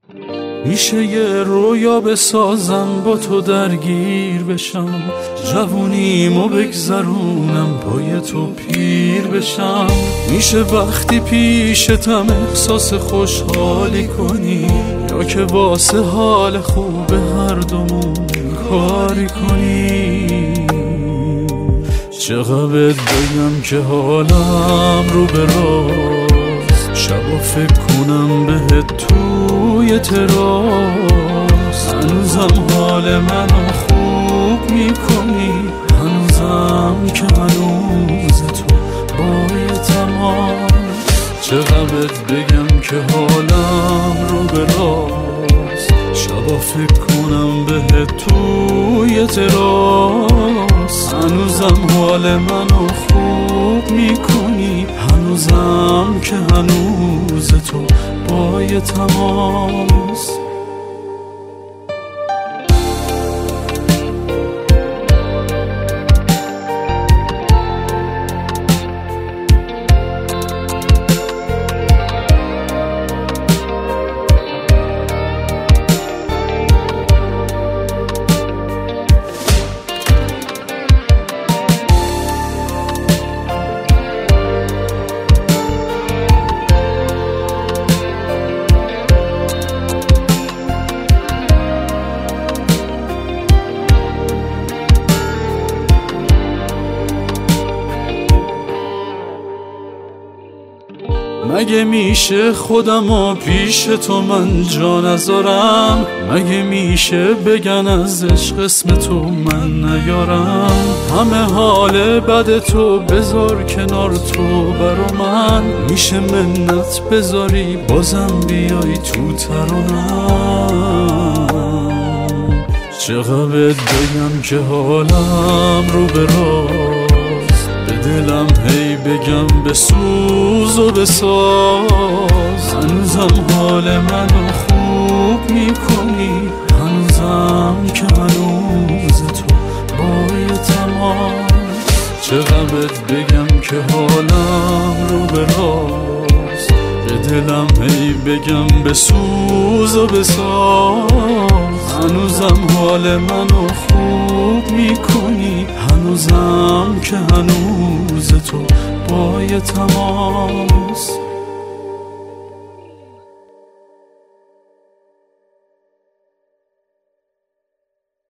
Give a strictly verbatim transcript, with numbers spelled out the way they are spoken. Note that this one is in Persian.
میشه یه رویا بسازم با تو درگیر بشم، جوونیمو بگذرونم پای تو پیر بشم. میشه وقتی پیشتم احساس خوشحالی کنی، یا که واسه حال خوب هر دومون کاری کنی. چقدر بگم که حالم رو به راست، شبا فکر کنم بهت توی تراس. هنوزم حال منو خوب میکنی، هنوزم که هنوز تو بای تماس. چقدر بگم که حالم رو به راست، شبا فکر کنم بهت توی تراس. هنوزم حال منو خوب میکنی، هنوزم که هنوز تو بای تماس. مگه میشه خودمو پیش تو من جا نذارم؟ مگه میشه بگن از عشق اسم تو من نیارم؟ همه حال بد تو بذار کنار تو برا من، میشه منت بذاری بازم بیای تو ترانم. چقدر بگم که حالم رو به راست، به دلم هی بگم بسوز و بساز. هنوزم حال منو خوب میکنی، هنوزم که هنوز تو بای تماس. چقدر بگم که حالم رو به راست، به دلم هی بگم بسوز و بساز. هنوزم حال منو خوب میکنی، هنوزم که هنوز تو بای تماس.